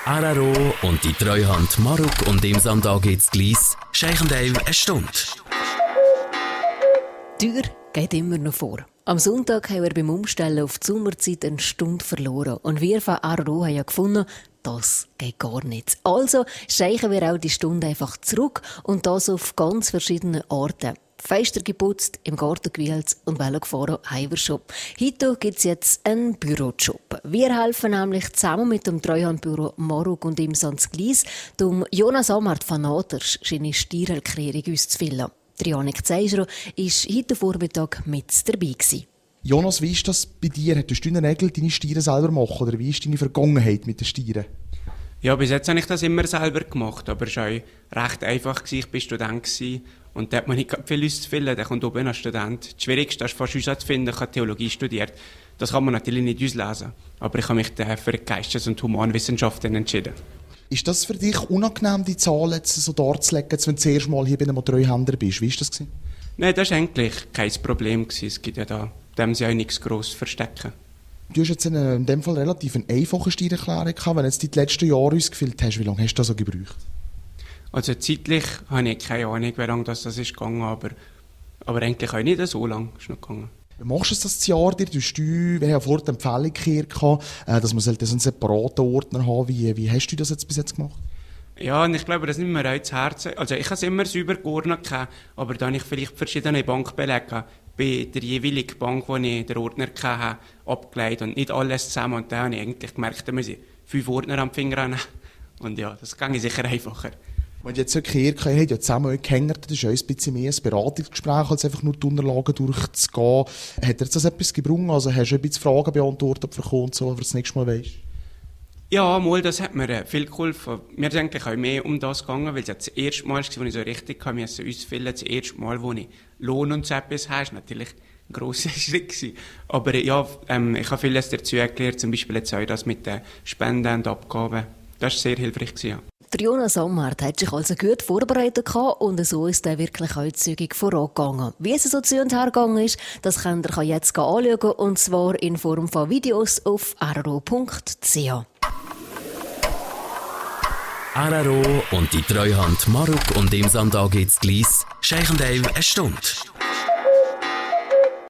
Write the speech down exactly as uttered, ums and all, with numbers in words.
Araro und die Treuhand Maruk und im Sonntag geht's Gleis scheichen eine Stunde. Die Tür geht immer noch vor. Am Sonntag haben wir beim Umstellen auf die Sommerzeit eine Stunde verloren. Und wir von Araro haben ja gefunden, das geht gar nicht. Also scheichen wir auch die Stunde einfach zurück und das auf ganz verschiedene Orten. Fenster geputzt, im Garten gewählt und Velo gefahren haben wir schon. Heute gibt es jetzt einen Bürojob. Wir helfen nämlich zusammen mit dem Treuhandbüro Maruk und im Gleis, um Jonas Amart von Naders seine Steuererklärung auszufüllen. Janik Zeischer war heute Vormittag mit dabei gewesen. Jonas, wie ist das bei dir? Hast du deine Regel deine Steuern selber machen oder wie ist deine Vergangenheit mit den Steuern? Ja, bis jetzt habe ich das immer selber gemacht, aber es war auch recht einfach. Ich war Student und da hat man nicht viel auszufüllen. Da kommt oben ein Student. Das Schwierigste ist fast uns zu finden. Ich habe Theologie studiert. Das kann man natürlich nicht auslesen. Aber ich habe mich für Geistes- und Humanwissenschaften entschieden. Ist das für dich unangenehm, die Zahlen jetzt so darzulegen, wenn du das erste Mal hier bei einem Treuhänder bist? Wie war das? Nein, das war eigentlich kein Problem. Es gibt ja da dem sie auch nichts gross verstecken. Du hast jetzt eine, in dem Fall relativ eine einfache Steuererklärung gehabt. Wenn du jetzt die letzten Jahre ausgefüllt hast, wie lange hast du das so gebraucht? Also zeitlich habe ich keine Ahnung, wie lange das, das ist gegangen, aber, aber eigentlich auch nicht so lange ist noch gegangen. Wie machst du das das Jahr dir? Du hast, wir haben ja vorher die Empfehlung gehört, dass man einen separaten Ordner haben. Wie, wie hast du das jetzt bis jetzt gemacht? Ja, und ich glaube, das nimmt mir auch zu Herzen. Also ich habe es immer sauber geordnet, aber da habe ich vielleicht verschiedene Bankbelege bei der jeweiligen Bank, wo ich den Ordner hatte, abgelegt und nicht alles zusammen. Und dann habe ich eigentlich gemerkt, da muss ich fünf Ordner am Finger haben. Und ja, das ging sicher einfacher. Wenn du jetzt so gehört, ihr habt ja zusammen gehängt, das ist ja ein bisschen mehr ein Beratungsgespräch, als einfach nur die Unterlagen durchzugehen. Hat dir das etwas gebrungen? Also hast du ein bisschen Fragen beantwortet bekommen und so, für das nächste Mal weisst? Ja, mal, das hat mir viel geholfen. Mir ist eigentlich auch mehr um das gegangen, weil es ja das erste Mal war, als ich so richtig ausfüllen musste. Das erste Mal, wo ich Lohn und so etwas habe, ist natürlich ein grosser Schritt gewesen. Aber ja, ähm, ich habe vieles dazu erklärt, zum Beispiel jetzt auch das mit den Spenden und Abgaben. Das war sehr hilfreich gewesen, ja. Der Jonas Amart hat sich also gut vorbereitet und so ist er wirklich auch zügig vorangegangen. Wie es so zu und her gegangen ist, das könnt ihr jetzt anschauen, und zwar in Form von Videos auf araro punkt c h. Araro und die Treuhand Maruk und im Sonntag geht's Gleis scheichen eine Stunde.